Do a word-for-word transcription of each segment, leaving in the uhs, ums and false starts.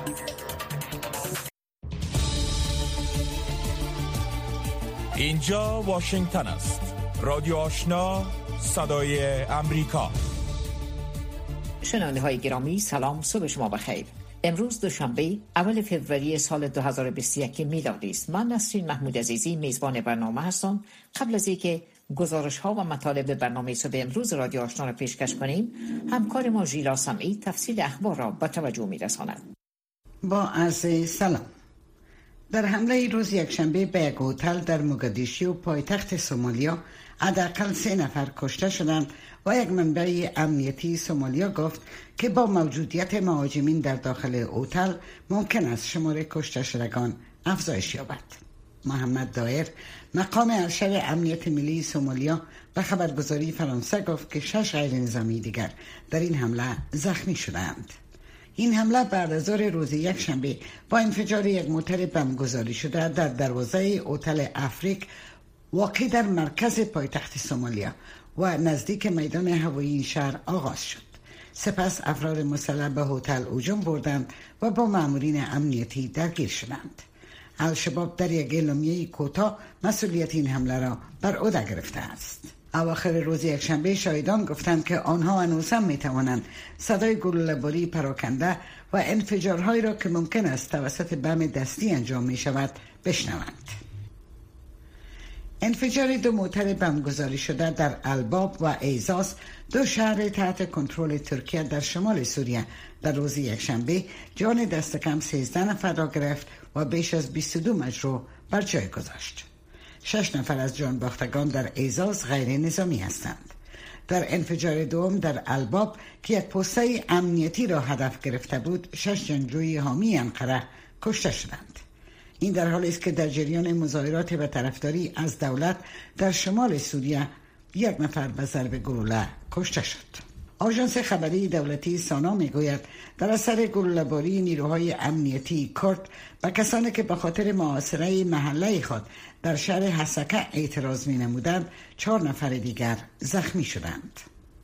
اینجا واشنگتن است. رادیو آشنا، صدای امریکا. شنونده های گرامی، سلام، صبح شما بخیر. امروز دوشنبه اول فوریه سال دو هزار و بیست و یک میلادی است. من نسرین محمود عزیزی میزبان برنامه هستم. قبل از اینکه گزارش ها و مطالب برنامه صبح امروز رادیو آشنا را پیش کش کنیم، همکار ما ژیلا سمعی تفصیل اخبار را به توجه میرساند. با عرض سلام. در حمله روز یکشنبه به یک هتل در موگادیشو پایتخت سومالیا حداقل سه نفر کشته شدند و یک منبع امنیتی سومالیا گفت که با موجودیت مهاجمین در داخل هتل ممکن است شمار کشته شدگان افزایش یابد. محمد دایر مقام ارشد امنیت ملی سومالیا به خبرگزاری فرانسه گفت که شش غیر نظامی دیگر در این حمله زخمی شدند. این حمله بعد از ظهر روز یکشنبه با انفجار یک موتر بم گذاری شده در دروازه هتل افریک واقع در مرکز پایتخت سومالیا و نزدیک میدان هوایی شهر آغاز شد. سپس افراد مسلح به هتل هجوم بردند و با مامورین امنیتی درگیر شدند. الشباب در یک اعلامیه کوتاه مسئولیت این حمله را بر عهده گرفته است. اواخر روز یکشنبه شاهدان گفتند که آنها هنوز هم میتوانند صدای گلوله‌باری پراکنده و انفجارهایی را که ممکن است توسط بم دستی انجام می شود بشنوند. انفجار دو موتر بمگذاری شده در الباب و ایزاس، دو شهر تحت کنترل ترکیه در شمال سوریه، در روز یکشنبه جان دست کم سیزده نفر را گرفت و بیش از بیست و دو مجروح بر جای گذاشت. شش نفر از جان باختگان در ایزاس غیر نظامی هستند. در انفجار دوم در الباب که یک پوسته امنیتی را هدف گرفته بود، شش جنگجوی حامی انقره کشته شدند. این در حالی است که در جریان مظاهرات به طرفداری از دولت در شمال سوریه یک نفر به ضرب گلوله کشته شد. آژانس خبری دولتی سانا میگوید در اثر گلوله‌باری نیروهای امنیتی کرد و کسانی که به خاطر محاصره محله خود در شهر حسکه اعتراض می نمودند، چهار نفر دیگر زخمی شدند.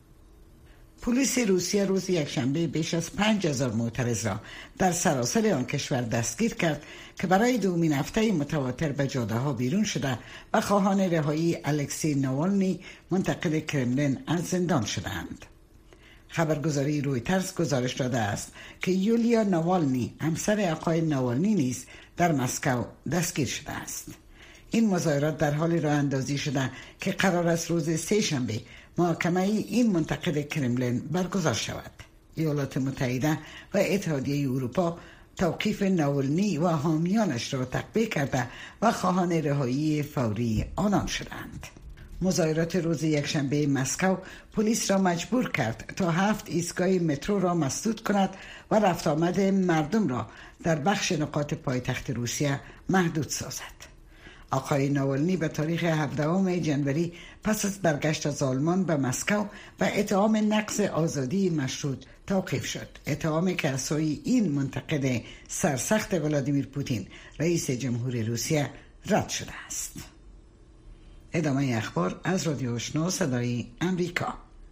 پلیس روسیه روز یکشنبه بیش از پنج هزار معترض را در سراسر آن کشور دستگیر کرد که برای دومین هفته متواتر به جاده ها بیرون شده و خواهان رهایی الکسی ناوالنی منتقد کرملین از زندان شدند. خبرگزاری رویترز گزارش داده است که یولیا ناوالنی، همسر آقای ناوالنی، نیز در مسکو دستگیر شده است. این مظاهرات در حال راه اندازی شده که قرار است روز سه شنبه محاکمه این منتقد کرملین برگزار شود. ایالات متحده و اتحادیه اروپا توقیف ناوالنی و حامیانش را تقویه کرده و خواهان رهایی فوری آنان شدند. مظاهرات روز یکشنبه مسکو پلیس را مجبور کرد تا هفت ایستگاه مترو را مسدود کند و رفت آمد مردم را در بخش نقاط پایتخت روسیه محدود سازد. آقای ناوالنی به تاریخ هفدهم ژانویه پس از برگشت از آلمان به مسکو و اتهام نقض آزادی مشروط توقیف شد. اتهامی که از سوی این منتقد سرسخت ولادیمیر پوتین رئیس جمهور روسیه رد شده است. ادامه اخبار از رادیو آشنا صدای امریکا.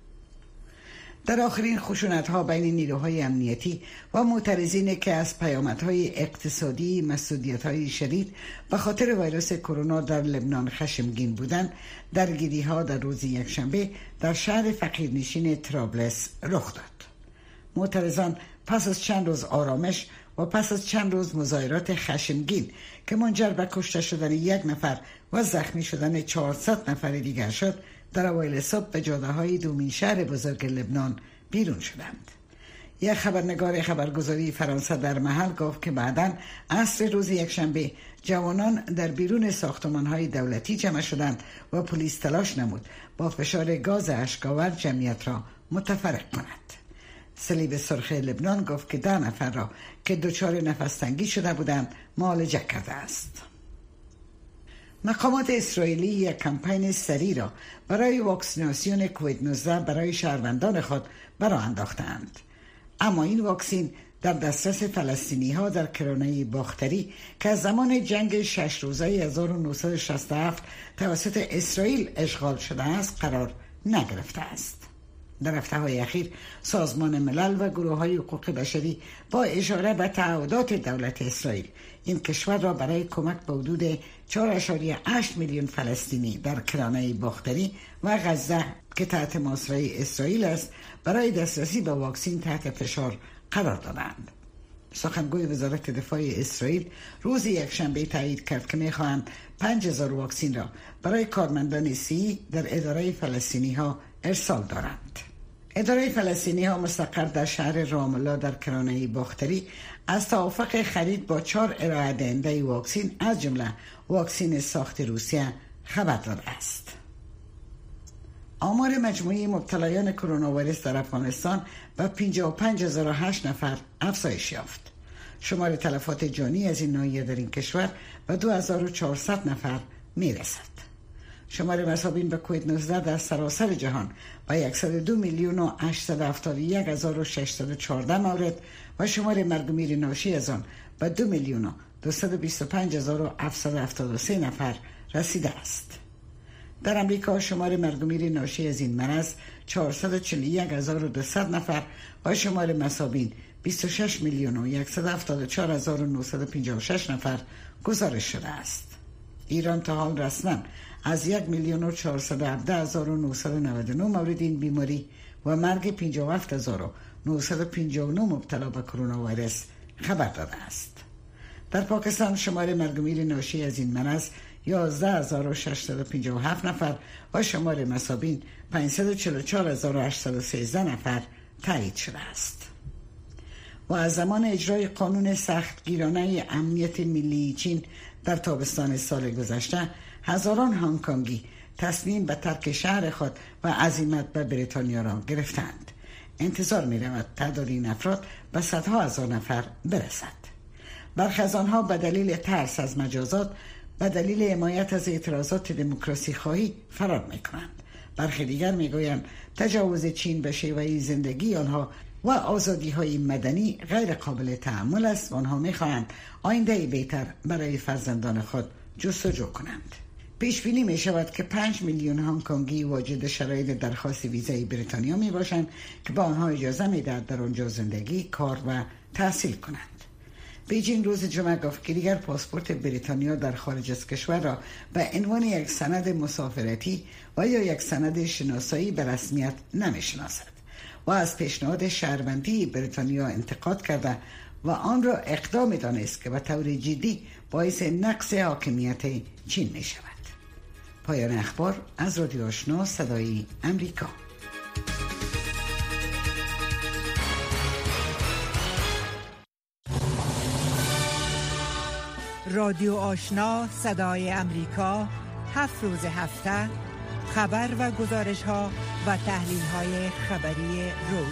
در آخرین خشونت‌ها بین نیروهای امنیتی و معترضین که از پیامدهای اقتصادی مسئولیت‌های شدید به خاطر ویروس کرونا در لبنان خشمگین بودند، درگیری‌ها در روز یکشنبه در شهر فقیرنشین طرابلس رخ داد. معترضان پس از چند روز آرامش و پس از چند روز مظاهرات خشمگین که منجر به کشته شدن یک نفر و زخمی شدن چهارصد نفر دیگر شد، در اوایل صبح به جاده‌های دومین شهر بزرگ لبنان بیرون شدند. یک خبرنگار خبرگزاری فرانسه در محل گفت که بعداً عصر روز یکشنبه جوانان در بیرون ساختمان‌های دولتی جمع شدند و پلیس تلاش نمود با فشار گاز اشک‌آور جمعیت را متفرق کند. صلیب سرخ لبنان گفت که ده نفر را که دچار نفس تنگی شده بودند معالجه کرده است. مقامات اسرائیلی یک کمپین سریع را برای واکسیناسیون کووید نوزده برای شهروندان خود برآ انداختند. اما این واکسین در دسترس فلسطینی ها در کرانه باختری که از زمان جنگ شش روزه هزار و نهصد و شصت و هفت توسط اسرائیل اشغال شده است قرار نگرفته است. در هفته‌های اخیر سازمان ملل و گروه‌های حقوق بشری با اشاره به تعهدات دولت اسرائیل این کشور را برای کمک به حدود چهار ممیز هشت میلیون فلسطینی در کرانه باختری و غزه که تحت محاصره اسرائیل است برای دسترسی به واکسن تحت فشار قرار دادند. سخنگوی وزارت دفاع اسرائیل روز یکشنبه تایید کرد که می‌خواهند پنج هزار واکسن را برای کارمندان سی در اداره فلسطینی ها ارسال دارند. اداره فلسطینی ها مستقر در شهر رام الله در کرانه باختری از توافق خرید با چهار ارائه دهنده واکسن از جمله واکسن ساخت روسیه خبر داده است. آمار مجموعی مبتلایان کرونا ویروس در افغانستان به پنجاه و پنج هزار و هشت نفر افزایش یافت. شمار تلفات جانی از این ناحیه در این کشور به دو هزار و چهارصد نفر میرسد. شمار مصابین به کووید نوزده در سراسر جهان به صد و دو میلیون و هشتصد و هفتاد و یک هزار و ششصد و چهارده مورد و شمار مرگ و میر ناشی از آن به دو میلیون و دویست و بیست و پنج هزار و هفتصد و هفتاد و سه نفر رسیده است. در امریکا شمار مرگ و میر ناشی از این مرض چهارصد و چهل و یک هزار و دویست نفر و شمار مصابین بیست و شش میلیون و صد و هفتاد و چهار هزار و نهصد و پنجاه و شش نفر گزارش شده است. ایران تا حال رسما از یک میلیون و چهارصد و هفده هزار و نهصد و نود و نه مورد این بیماری و مرگ پنجاه و هفت هزار و نهصد و پنجاه و نه مبتلا به کرونا ویروس خبر داده است. در پاکستان شمار مرگ و میر ناشی از این مرض یازده هزار و ششصد و پنجاه و هفت نفر و شمار مصابین پانصد و چهل و چهار هزار و هشتصد و سیزده نفر تایید شده است. و از زمان اجرای قانون سختگیرانه امنیت ملی چین در تابستان سال گذشته هزاران هنگکنگی تصمیم به ترک شهر خود و عزیمت به بریتانیا را گرفتند. انتظار می رود تعداد این افراد به صدها هزار نفر برسد. برخی از آنها به دلیل ترس از مجازات، به دلیل حمایت از اعتراضات دموکراسی خواهی فرار می کنند. برخی دیگر می گویند تجاوز چین به شیوه زندگی آنها و آزادی های مدنی غیر قابل تحمل است و آنها می خواهند آینده بهتر برای فرزندان خود جستجو کنند. پیش بینی می شود که پنج میلیون هنگکنگی واجد شرایط درخواست ویزای بریتانیا می باشند که با آنها اجازه می دهد در آنجا زندگی، کار و تحصیل کنند. بیجینگ روز جمعه گفت که دیگر پاسپورت بریتانیا در خارج از کشور را به عنوان یک سند مسافرتی و یا یک سند شناسایی به رسمیت نمی شناسد و از پیشنهاد شهروندی بریتانیا انتقاد کرده و آن را اقدامی دانست که به طور جدی باعث نقص حاکمیت چین می شود. پایان اخبار از رادیو آشنا صدای امریکا. رادیو آشنا صدای امریکا، هفت روز هفته خبر و گزارش ها و تحلیل های خبری روز.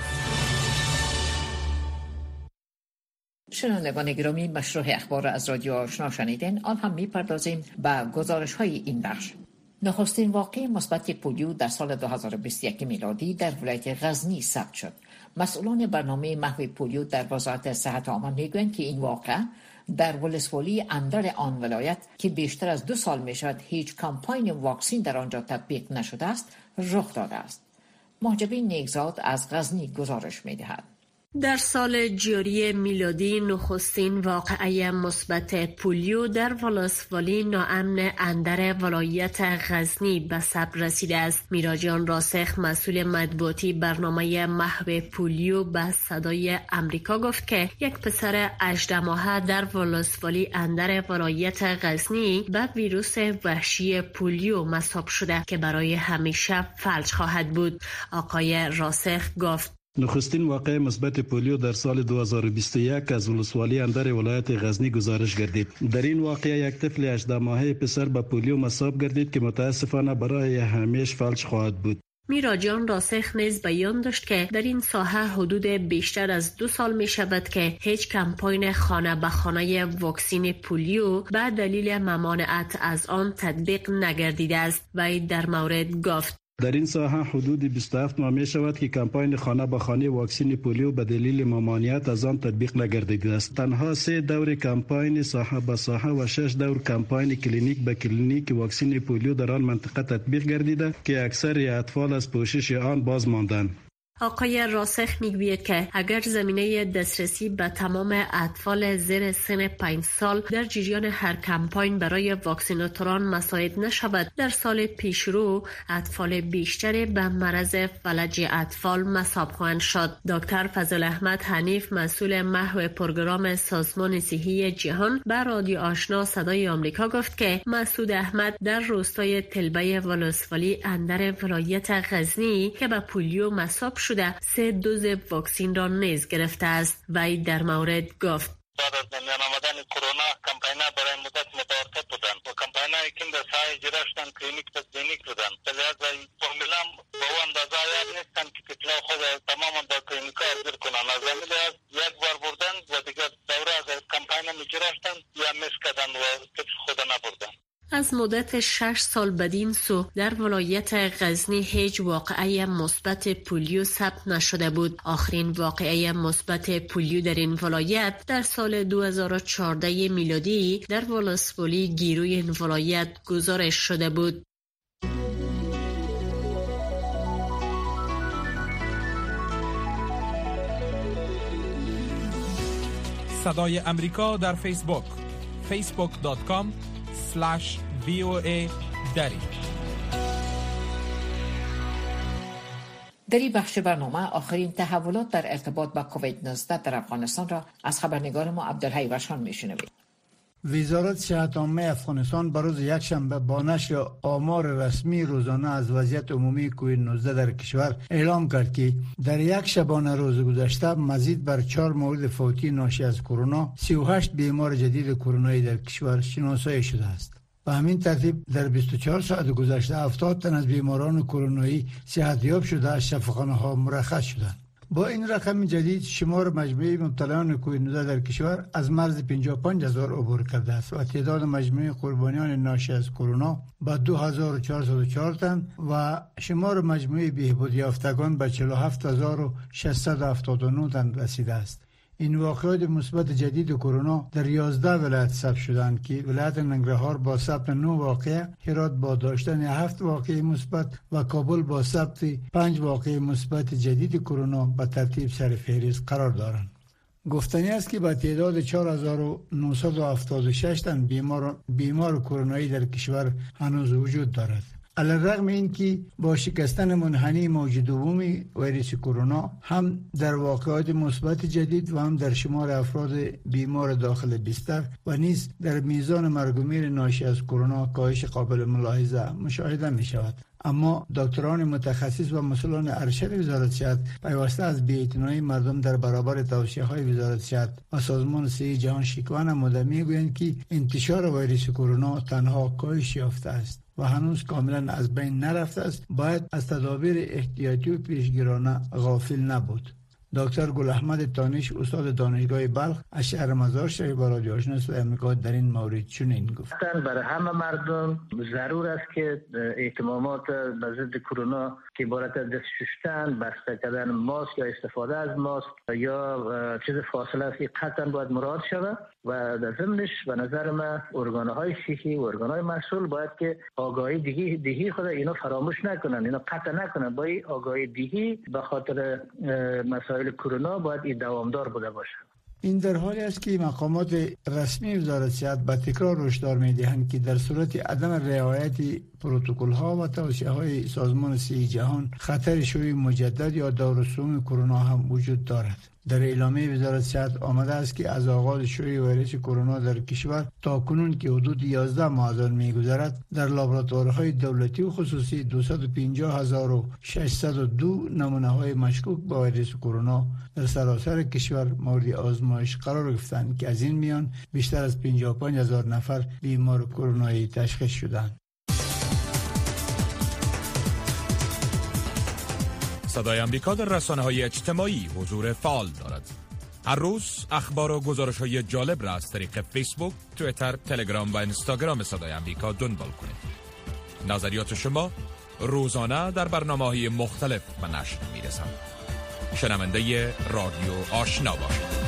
شنوندگان گرامی، مشروع اخبار از رادیو آشنا شنیدین. آن هم میپردازیم به گزارش های این بخش. نخستین واقعه مثبت پولیو در سال دو هزار و بیست و یک میلادی در ولایت غزنی ثبت شد. مسئولان برنامه محو پولیو در وزارت صحت عامه میگویند که این واقعه در ولسوالی اندر آن ولایت که بیشتر از دو سال می شود هیچ کمپاین واکسین در آنجا تطبیق نشده است رخ داده است. محجبین نیکزاد از غزنی گزارش می دهد. در سال جاری میلادی نخستین واقعه مثبت پولیو در ولسوالی ناامن اندر ولایت غزنی به ثبت رسیده است. میراجان راسخ مسئول مطبوعاتی برنامه محو پولیو به صدای امریکا گفت که یک پسر هجده ماهه در ولسوالی اندر ولایت غزنی به ویروس وحشی پولیو مصاب شده که برای همیشه فلج خواهد بود. آقای راسخ گفت نخستین واقعه مثبت پولیو در سال دو هزار و بیست و یک از ولسوالی اندر ولایت غزنی گزارش گردید. در این واقعه یک طفل هجده ماهه پسر به پولیو مصاب گردید که متاسفانه برای همیشه فلج خواهد بود. میراجان راسخ نیز بیان داشت که در این ساحه حدود بیشتر از دو سال می شود که هیچ کمپاین خانه به خانه واکسین پولیو به دلیل ممانعت از آن تطبیق نگردیده است. و در مورد گفت در این ساحه حدود بیست و هفت ماه می شود که کمپاین خانه به خانه واکسین پولیو به دلیل ممانعت از آن تطبیق نگردیده است. تنها سه دور کمپاین ساحه به ساحه و شش دور کمپاین کلینیک به کلینیک واکسین پولیو در آن منطقه تطبیق گردیده که اکثر اطفال از پوشش آن باز ماندند. آقای راسخ میگوید که اگر زمینه دسترسی به تمام اطفال زیر سن پنج سال در جریان هر کمپاین برای واکسیناتوران مساعد نشود، در سال پیشرو اطفال بیشتری به مرض فلج اطفال مصاب خواهند شد. دکتر فضل احمد حنیف مسئول محو پروگرام سازمان صحی جهان به رادیو آشنا صدای آمریکا گفت که مسعود احمد در روستای تلبه ولسوالی اندر ولایت غزنی که به پولیو مصاب شده سه دوز واکسین را نیز گرفته است. وی در مورد گفت: بعد از میان آمدن کرونا کمپاین‌ها برای مدت متوقف بودن و کمپاین‌هایی که در ساحه اجرا شدن کلینیک تا کلینیک بودن، لذا فورمولا با اون اندازه عیار نیستن که اطلاع خود تماما در کلینیک‌ها اجرا کنن. از همین لحاظ یک بار بردن و دیگر دوره از کمپاین اجرا شدن یا مس کردن و خود نبردن. از مدت شش سال بدین سو در ولایت غزنی هیچ واقعه مثبت پولیو ثبت نشده بود. آخرین واقعه مثبت پولیو در این ولایت در سال دو هزار و چهارده میلادی در ولسوالی گیروی این ولایت گزارش شده بود. صدای امریکا در فیسبوک فیسبوک دات کام سلش وی او ای دری. در این بخش برنامه آخرین تحولات در ارتباط با کووید نوزده در افغانستان را از خبرنگار ما عبدالحی ورشان میشنوید. وزارت صحت عامه افغانستان بروز یکشنبه با نشر آمار رسمی روزانه از وضعیت عمومی کووید نوزده در کشور اعلام کرد که در یک شبانه روز گذشته مزید بر چهار مورد فوتی ناشی از کرونا، سی و هشت بیمار جدید کرونایی در کشور شناسایی شده است. به همین ترتیب در بیست و چهار ساعت گذشته هفتاد تن از بیماران کرونایی صحتیاب شده از شفاخانه‌ها مرخص شدند. با این رقم جدید شمار مجموعی مبتلایان کووید نوزده در کشور از مرز پنجاه و پنج هزار عبور کرده است و تعداد مجموعی قربانیان ناشی از کرونا به دو هزار و چهارصد و چهار تن و شمار مجموعی بهبود یافتگان به چهل و هفت هزار و ششصد و هفتاد و نه تن رسیده است. این واقعات مثبت جدید کرونا در یازده ولایت ثبت شدند که ولایت ننگرهار با ثبت نه واقعه، هرات با داشتن هفت واقعه مثبت و کابل با ثبت پنج واقعه مثبت جدید کرونا به ترتیب سر فهرست قرار دارند. گفتنی است که با تعداد چهار هزار و نهصد و هفتاد و شش تن بیمار بیمار کرونایی در کشور هنوز وجود دارد. علیرغم این که با شکستن منحنی موج دوم ویروس کرونا هم در واقعات مثبت جدید و هم در شمار افراد بیمار داخل بستر و نیز در میزان مرگ و میر ناشی از کرونا کاهش قابل ملاحظه مشاهده می شود، اما دکتران متخصص و مسئولان ارشد وزارت صحت پیوسته از بی‌اعتنایی مردم در برابر توصیه‌های وزارت صحت و سازمان صحی جهان شکوه نموده می‌گویند که انتشار ویروس کرونا تنها کاهش یافته است و هنوز کاملا از بین نرفته است. باید از تدابیر احتیاطی و پیشگیرانه غافل نبود. دکتر گل احمد تانیش استاد دانشگاه بلخ از شهر مزار شریف با رادیو آشنا صدای آمریکا در این مورد چنین گفت: برای همه مردم ضرور است که اهتمامات به ضد کرونا که عبارت از دست شستن، بسته کردن ماسک یا استفاده از ماسک یا چیز فاصله است که قطعا باید مراعات شود و در ضمنش به نظر من ارگان‌های صحی و ارگان‌های مسئول باید که آگاهی دهی دهی خود اینا فراموش نکنن، اینا قطع نکنن. با این آگاهی دهی به خاطر مسائل کرونا باید این دوامدار بوده باشه. این در حالی است که مقامات رسمی وزارت صحت به تکرار هشدار می‌دهند که در صورت عدم رعایت پروتکل‌ها و توصیه‌های سازمان صحی جهان خطر شیوع مجدد یا دورسوم کرونا هم وجود دارد. در اعلامیه وزارت صحت آمده است که از آغاز شیوع ویروس کرونا در کشور تا کنون که حدود یازده ماه از آن می‌گذرد در لابراتوارهای دولتی و خصوصی دویست و پنجاه هزار و ششصد و دو نمونه‌های مشکوک با ویروس کرونا در سراسر کشور مورد آزمایش قرار گرفتند که از این میان بیشتر از پنجاه و پنج هزار نفر بیمار کرونایی تشخیص شدند. صدای امریکا در رسانه‌های اجتماعی حضور فعال دارد. هر روز اخبار و گزارش‌های جالب را از طریق فیسبوک، توییتر، تلگرام و اینستاگرام صدای امریکا دنبال کنید. نظریات شما روزانه در برنامه‌های مختلف به نشر می‌رسند. شنونده رادیو آشنا باشید.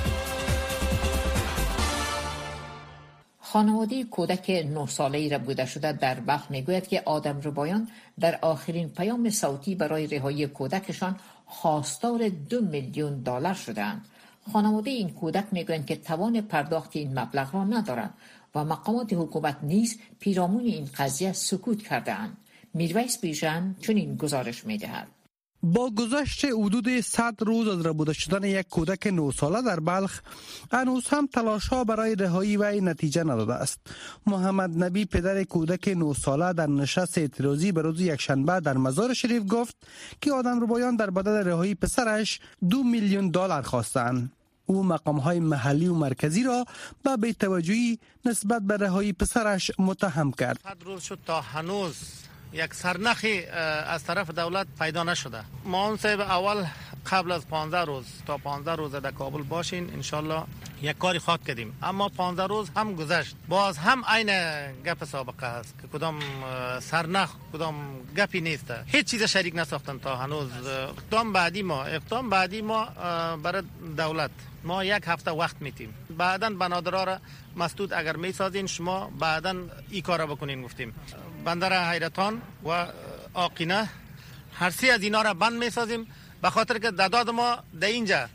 خانواده کودک نه ساله‌ای را بوده شده در بلخ میگوید که آدمربایان در آخرین پیام صوتی برای رهایی کودکشان خواستار دو میلیون دلار شدند. خانواده این کودک میگویند که توان پرداخت این مبلغ را ندارند و مقامات حکومت نیز پیرامون این قضیه سکوت کرده‌اند. میرویس بیژن چنین گزارش میدهد. با گذشت حدود صد روز از ربوده شدن یک کودک نه ساله در بلخ، هنوز هم تلاش‌ها برای رهایی وی نتیجه نداده است. محمد نبی پدر کودک نه ساله در نشست اعتراضی به روز یکشنبه در مزار شریف گفت که آدمربایان در بدل رهایی پسرش دو میلیون دلار خواستند. او مقام‌های محلی و مرکزی را به بی‌توجهی نسبت به رهایی پسرش متهم کرد. صد روز شد تا هنوز یک سرنخی از طرف دولت پیدا نشده. ما اون صاحب اول قبل از پانزده روز تا پانزده روز در کابل باشین انشالله یک کاری خواهد کردیم، اما پانزده روز هم گذشت باز هم عین گپ سابقه است که کدام سرنخ کدام گپی نیست، هیچ چیز شریک نساختن تا هنوز. اقدام بعدی ما اقدام بعدی ما برای دولت ما یک هفته وقت میتیم، بعداً بنادرها را مسدود اگر میسازین شما بعداً ای کارا بکنین. گفتیم بندر حیرتان و آقینه هر سی از اینا را بند میسازیم به خاطر که داداد ما در اینجا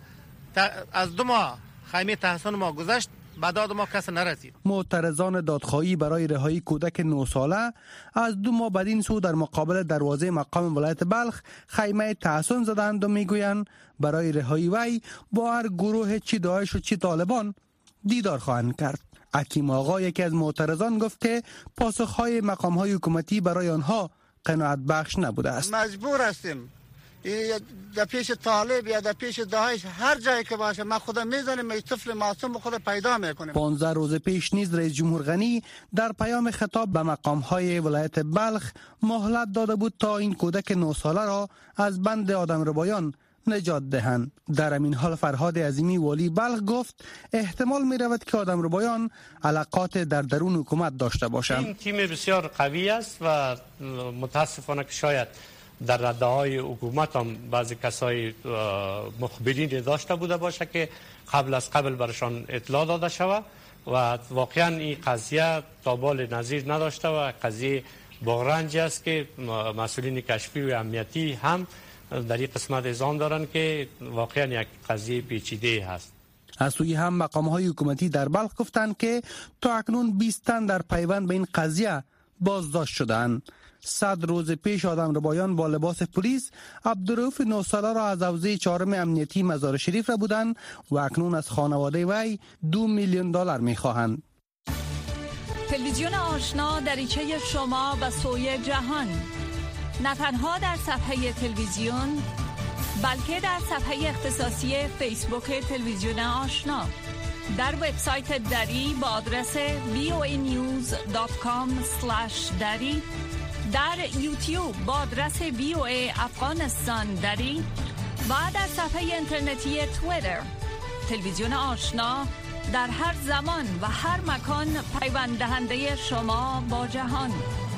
از دو ماه خیمه تحسن ما گذشت، به داد ما کس نرسید. معترضان دادخواهی برای رهایی کودک نه ساله از دو ماه بدین سو در مقابل دروازه مقام ولایت بلخ خیمه تحسن زدند و میگویند برای رهایی وی با هر گروه چی داعش و چی طالبان دیدار خواهند کرد. حکیم آقا یکی از معترضان گفت که پاسخهای مقامهای حکومتی برای آنها قناعت بخش نبوده است. مجبور هستیم در پیش طالب یا در پیش داعش هر جایی که باشه ما خدا میزنیم، ما طفل معصوم خود پیدا میکنیم. پانزده روز پیش نیز رئیس جمهور غنی در پیام خطاب به مقامهای ولایت بلخ مهلت داده بود تا این کودک نه ساله را از بند آدمربایان نجات دهند. در همین حال فرهاد عظیمی والی بلخ گفت احتمال می رود که آدمربایان علاقات در درون حکومت داشته باشند. این تیم بسیار قوی است و متاسفانه که شاید در رده‌های حکومت هم بعضی کسای مخبرین داشته بوده باشه که قبل از قبل برشان اطلاع داده شود و واقعا این قضیه تابال نظیر نداشته و قضیه بغرنجی است که مسئولین کشفی و امنیتی هم در این قسمت اعزام دارند که واقعا یک قضیه پیچیده هست. از سوی هم مقام‌های حکومتی در بلخ گفتند که تا اکنون بیست تن در پیوند به این قضیه بازداشت شدند. صد روز پیش آدمربایان با لباس پلیس عبدالرؤوف نه ساله را از حوزه چهارم امنیتی مزار شریف را بودند و اکنون از خانواده وی دو میلیون دلار می‌خواهند. تلویزیون آشنا دریچه شما به سوی جهان، نه تنها در صفحه تلویزیون بلکه در صفحه اختصاصی فیسبوک تلویزیون آشنا، در وبسایت دری با آدرس وی او ای نیوز دات کام اسلش دری، در یوتیوب با آدرس وی او ای افغانستان دری و در صفحه اینترنتی توییتر. تلویزیون آشنا در هر زمان و هر مکان پیوند دهنده شما با جهان.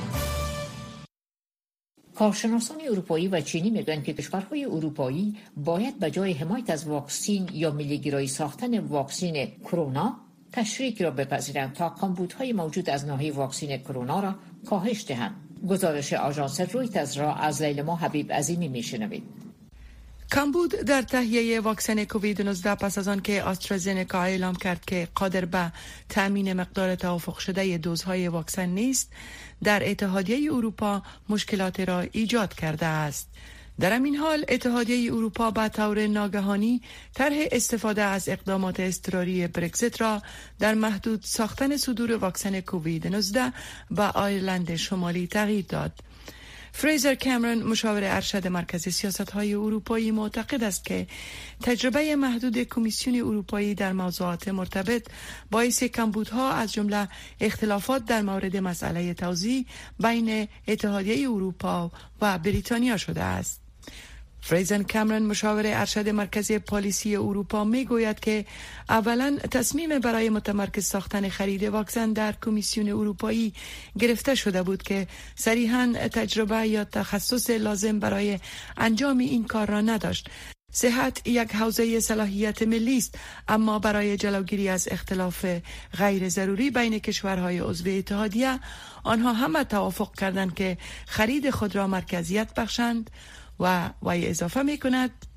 کارشناسان اروپایی و چینی میگویند که کشورهای اروپایی باید به جای حمایت از واکسین یا ملی‌گرایی ساختن واکسین کرونا تشریک را بپذیرند تا کمبودهای موجود از ناحیه واکسین کرونا را کاهش دهند. گزارش آژانس رویترز را از لیلما حبیب عظیمی میشنوید. کمبود در تهیه واکسن کووید نوزده پس از آن که آسترازنکا اعلام کرد که قادر به تأمین مقدار توافق شده دوزهای واکسن نیست، در اتحادیه اروپا مشکلات را ایجاد کرده است. در همین حال اتحادیه اروپا به طور ناگهانی طرح استفاده از اقدامات اضطراری برگزیت را در محدود ساختن صدور واکسن کووید نوزده به آیرلند شمالی تغییر داد. فریزر کامرون مشاور ارشد مرکز سیاست‌های اروپایی معتقد است که تجربه محدود کمیسیون اروپایی در موضوعات مرتبط باعث کمبودها از جمله اختلافات در مورد مسئله توزیع بین اتحادیه اروپا و بریتانیا شده است. فریزر کامرون مشاور ارشد مرکز پالیسی اروپا می گوید که اولا تصمیم برای متمرکز ساختن خرید واکسن در کمیسیون اروپایی گرفته شده بود که صریحاً تجربه یا تخصص لازم برای انجام این کار را نداشت. صحت یک حوزه صلاحیت ملی است، اما برای جلوگیری از اختلاف غیر ضروری بین کشورهای عضو اتحادیه آنها همه توافق کردند که خرید خود را مرکزیت بخشند و وی اضافه می کند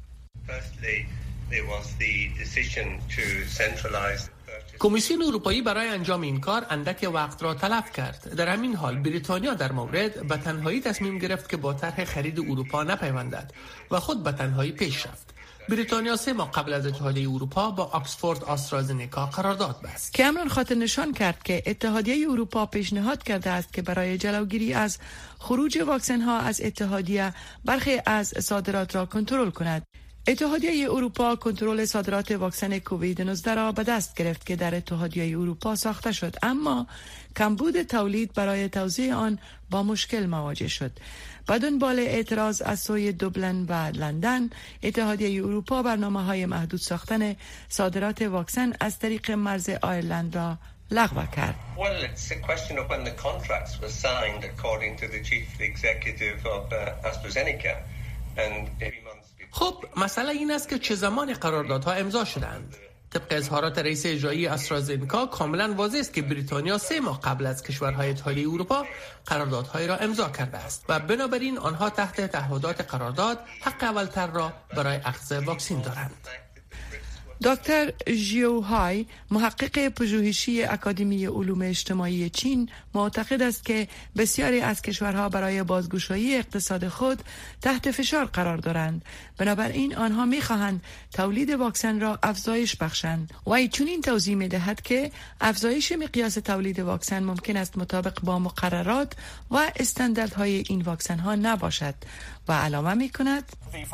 کمیسیون اروپایی برای انجام این کار اندک وقت را تلف کرد. در همین حال بریتانیا در مورد به تنهایی تصمیم گرفت که با طرح خرید اروپا نپیوندد و خود به تنهایی پیش رفت. بریتانیا سه ماه قبل از اتحادیه اروپا با آکسفورد آسترازنکا قرارداد بست. کامرون خاطر نشان کرد که اتحادیه اروپا پیشنهاد کرده است که برای جلوگیری از خروج واکسن ها از اتحادیه برخی از صادرات را کنترل کند. اتحادیه اروپا کنترل صادرات واکسن کووید نوزده را به دست گرفت که در اتحادیه اروپا ساخته شد، اما کمبود تولید برای توزیع آن با مشکل مواجه شد. با دنبال اعتراض از سوی دوبلن و لندن، اتحادیه اروپا برنامه‌های محدود ساختن صادرات واکسن از طریق مرز آیرلند را لغو کرد. Well, it's a question of when the contracts were signed according to the chief executive of uh, AstraZeneca and خب مسئله این است که چه زمان قراردادها امضا شدند. طبق اظهارات رئیس اجرایی آسترازنکا کاملا واضح است که بریتانیا سه ماه قبل از کشورهای اتحادیه اروپا قراردادهای را امضا کرده است و بنابراین آنها تحت تعهدات قرارداد حق اولتر را برای اخذ واکسن دارند. دکتر ژیو های، محقق پژوهشی اکادمی علوم اجتماعی چین، معتقد است که بسیاری از کشورها برای بازگشایی اقتصاد خود تحت فشار قرار دارند. بنابراین آنها می‌خواهند تولید واکسن را افزایش بخشند. و چنین توضیح می‌دهد که افزایش مقیاس تولید واکسن ممکن است مطابق با مقررات و استانداردهای این واکسن ها نباشد و علامه می‌کند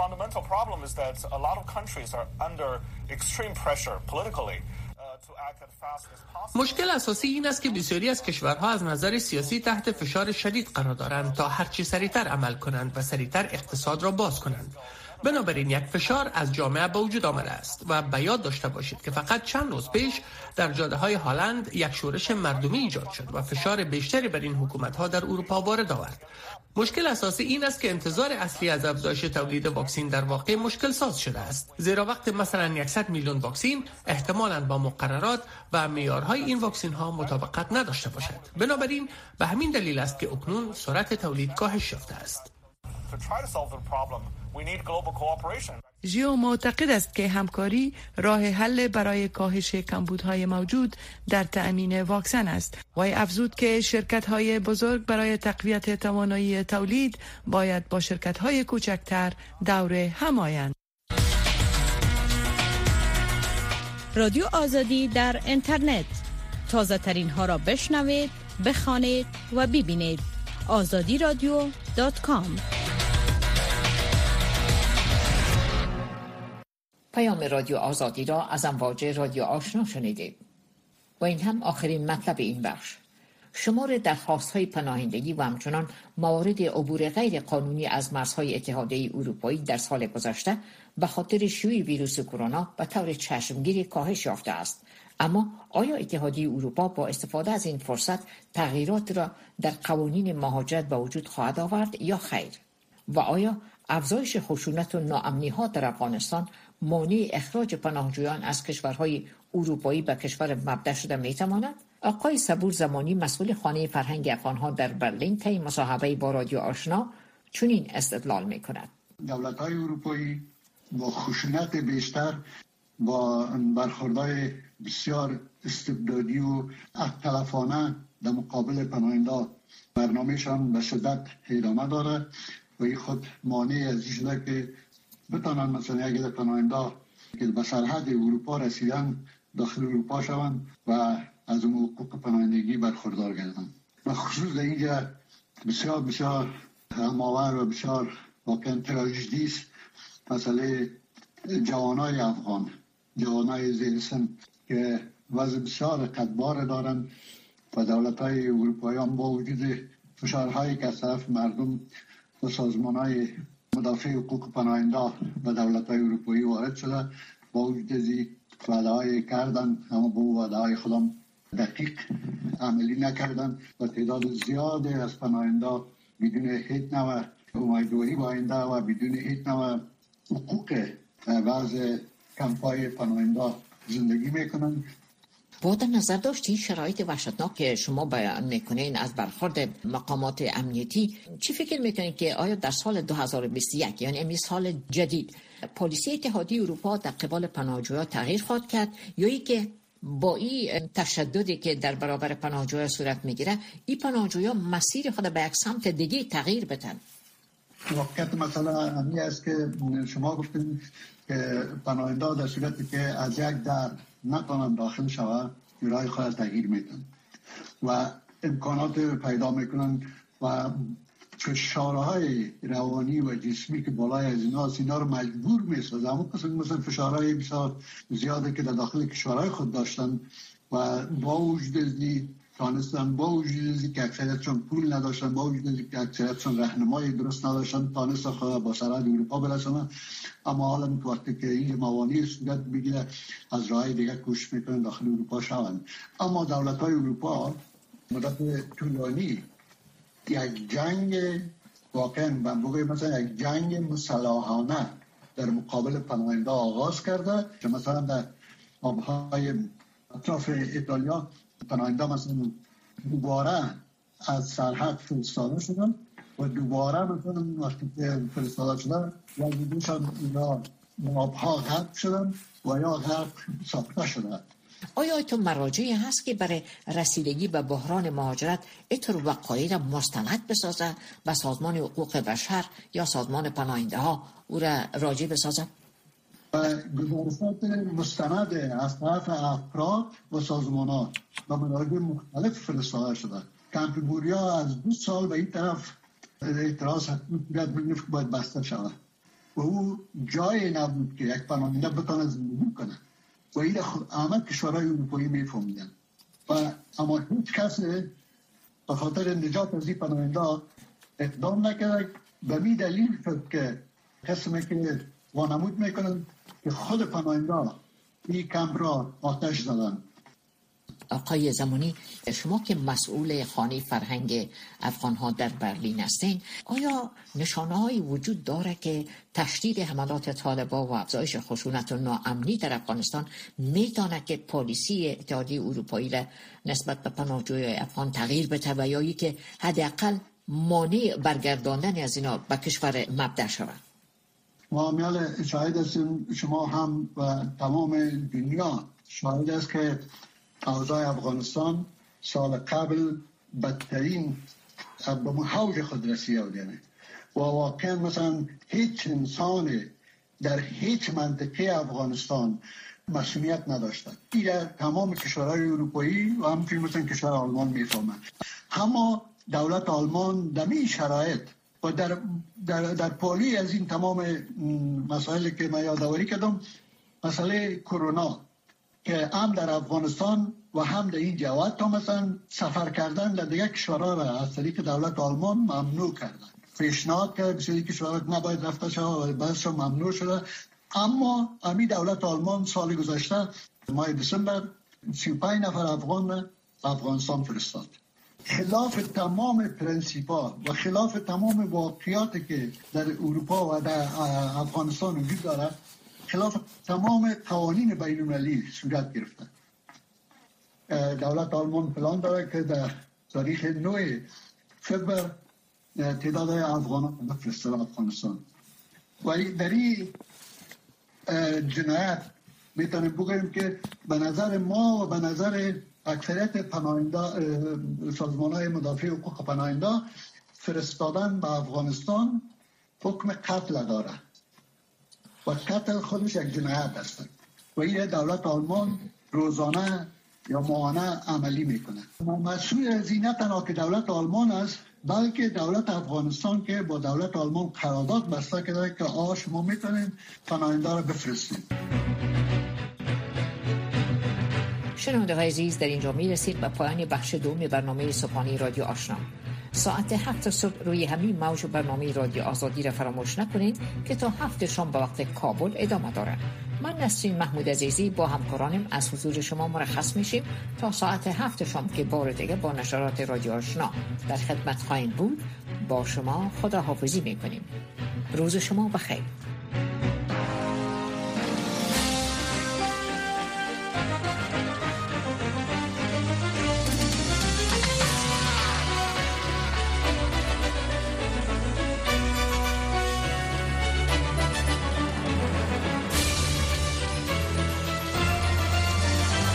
مشکل اساسی این است که بسیاری از کشورها از نظر سیاسی تحت فشار شدید قرار دارند تا هرچی سریعتر عمل کنند و سریعتر اقتصاد را باز کنند. بنابراین یک فشار از جامعه به وجود آمده است و به یاد داشته باشید که فقط چند روز پیش در جاده های هالند یک شورش مردمی ایجاد شد و فشار بیشتری بر این حکومت ها در اروپا وارد آورد. مشکل اساسی این است که انتظار اصلی از افزایش تولید واکسن در واقع مشکل ساز شده است، زیرا وقت مثلا صد میلیون واکسن احتمالاً با مقررات و معیارهای این واکسن ها مطابقت نداشته باشد. بنابراین به همین دلیل است که اکنون سرعت تولید کاهش یافته است. ژیو معتقد است که همکاری راه حل برای کاهش کمبودهای موجود در تأمین واکسن است و افزود که شرکت‌های بزرگ برای تقویت توانایی تولید باید با شرکت‌های کوچکتر دور هم آیند. رادیو آزادی در اینترنت، تازه ترین ها را بشنوید، بخوانید و ببینید. آزادی رادیو دات کام. پیام رادیو آزادی را از امواج رادیو آشنا شنیدید. و این هم آخرین مطلب این بخش. شمار درخواست‌های پناهندگی و همچنان موارد عبور غیر قانونی از مرزهای اتحادیه اروپایی در سال گذشته به خاطر شیوع ویروس کرونا به طور چشمگیری کاهش یافته است. اما آیا اتحادیه اروپا با استفاده از این فرصت تغییرات را در قوانین مهاجرت به وجود خواهد آورد یا خیر؟ و آیا افزایش خشونت و ناامنی‌ها در افغانستان مانع اخراج پناهجویان از کشورهای اروپایی به کشور مبدأ شده می‌تواند؟ آقای صبور زمانی، مسئول خانه فرهنگ افغان‌ها در برلین، طی مصاحبه با رادیو آشنا چنین استدلال می‌کند. دولت‌های اروپایی با خشونت بیشتر، با برخوردهای بسیار استبدادی و تلفانه در مقابل پناهنده برنامهشان به شدت ادامه داره و این خود مانع از این شده که بتانن مثلا اگر پناهنده که به سرحد اروپا رسیدن داخل اروپا شوند و از اون حقوق پناهندگی برخوردار گردند. و خصوص در اینجا بسیار بسیار غم‌آور و بسیار واقعا تراژدی است مسئله جوانای افغان، جوانای زیر سن که وضع بسیار قدبار دارند و دولت‌های اروپایی هم با وجود فشارهایی که از طرف مردم و سازمان‌های مدافع حقوق پناهنده و دولت‌های اروپایی وارد شده، با وجود ازی وعده‌های کردن اما با وعده‌های خودم دقیق عملی نکردن و تعداد زیادی از پناهنده بدون هیچ نوع امیدواری با آینده و بدون هیچ نوع حقوق وضع کمپای پناهنده زندگی میکنن. با در نظر داشتی شرایط وحشتناک که شما بیان میکنین از برخورد مقامات امنیتی، چی فکر میکنین که آیا در سال دو هزار و بیست و یک یعنی این سال جدید پلیسی اتحادیه اروپا در قبال پناهجویان تغییر خواهد کرد یا ای که با این تشددی که در برابر پناهجویان صورت میگیره این پناهجویان مسیر خود به یک سمت دیگه تغییر بدن؟ واقعیت مثلا همی است که شما گفتید که پناهنده در صورتی که از یک در نتونن داخل شود جورای خود تغییر میدن و امکانات پیدا میکنن و فشارهای روانی و جسمی که بالای از اینا هست اینا رو مجبور میسازن. اما مثلا فشارهای بسیار زیاده که در داخل کشورهای خود داشتن و با وجود ازی تانستن، با وجود ازی که اکثریتشون پول نداشتن، با وجود ازی که اکثریتشون رهنمای درست نداشتن تانستن خود با سرحد اروپا برسنن. اما حالا وقتی که این موانع صورت بگیره از راه دیگه کوشش میکنن داخل اروپا شوند. اما دولت‌های اروپا مدت طولانی یک جنگ واقعا من بگویم مثلا یک جنگ مسلحانه در مقابل پناهنده آغاز کرده که مثلا در آبهای اطراف ایتالیا پناهنده مثلا دوباره از سرحد فرستاده شدن و دوباره مثلا وقتی که فرستاده شدن یکیشون اینا آبها غرق شدن و یا غرق ساخته شدن. آیا تو مراجعی هست که برای رسیدگی به بحران مهاجرت اینطور وقایع را مستند بسازه به سازمان حقوق بشر یا سازمان پناهنده ها او را راجع بسازه؟ گزارشات مستند از طرف افراد و سازمانات و مراجع مختلف فرستاده شده. کمپ بوریا از دو سال به این طرف اعتراض میگفت باید بسته شود و او جای نبود که یک پناهنده بتونه زندگی کنه و این همه کشورهای اروپایی میفهمیدن و اما هیچ کس به خاطر نجات از این پناهنده اقدام نکرد. به می دلیل شد که قسمی که وانمود میکنن که خود پناهنده این کمپ را آتش زدن. آقای زمانی، شما که مسئول خانه فرهنگ افغان‌ها در برلین هستین، آیا نشانه‌هایی وجود داره که تشدید حملات طالبان و افزایش خشونت و ناامنی در افغانستان میتونه که پالیسی اتحادیه اروپایی را نسبت به پناهجویان افغان تغییر بده و یا که حداقل مانع برگرداندن از اینا به کشور مبدأ شود؟ ما میال شاهد هستیم، شما هم و تمام دنیا شاهد است که اوضاع افغانستان سال قبل بدترین به محوج خود رسیده بودند و واقعا مثلا هیچ انسان در هیچ منطقه افغانستان مسئولیت نداشتند. این تمام کشورهای اروپایی و همچنین مثلا کشور آلمان میفهمند. اما دولت آلمان در این شرایط و در در در پالی از این تمام مسائلی که من یادآوری کردم، مسئله کرونا که هم در افغانستان و هم در این جهات تا مثلا سفر کردن در دیگه کشورها را از طریق دولت آلمان ممنوع کردن. پیشنهاد کرد بسیاری کشورها نباید رفته شود و بعضش ممنوع شده. اما امی دولت آلمان سال گذشته ماه دسامبر سی و پنج نفر افغان را افغانستان فرستاد. خلاف تمام پرنسیپا و خلاف تمام واقعیاتی که در اروپا و در افغانستان وجود دارد، خلاف تمام قوانین بین المللی صورت گرفته. دولت آلمان پلان داره که در تاریخ نه فوریه تعداد افغانان بفرسته افغانستان. ولی در این جنایت میتونیم بگوییم که به نظر ما و به نظر اکثریت پناهنده سازمان‌های مدافع حقوق پناهنده فرستادن به افغانستان حکم قتل داره و قتل خودش یک جنایت است و این دولت آلمان روزانه یا ماهانه عملی میکنه. مسئول از این نه تنها که دولت آلمان است بلکه دولت افغانستان که با دولت آلمان قرارداد بسته کرده که آ شما میتونید پناهنده را بفرستید. شنونده‌های عزیز، در اینجا میرسید به پایان بخش دوم برنامه صبحانه رادیو آشنا. ساعت هفت صبح روی همین موج برنامه رادیو آزادی را فراموش نکنید که تا هفت شام به وقت کابل ادامه دارد. من نسرین محمود عزیزی با همکارانم از حضور شما مرخص میشیم تا ساعت هفت شام که بار دیگه با نشرات رادیو آشنا در خدمت خواهیم بود. با شما خداحافظی میکنیم. روز شما بخیر.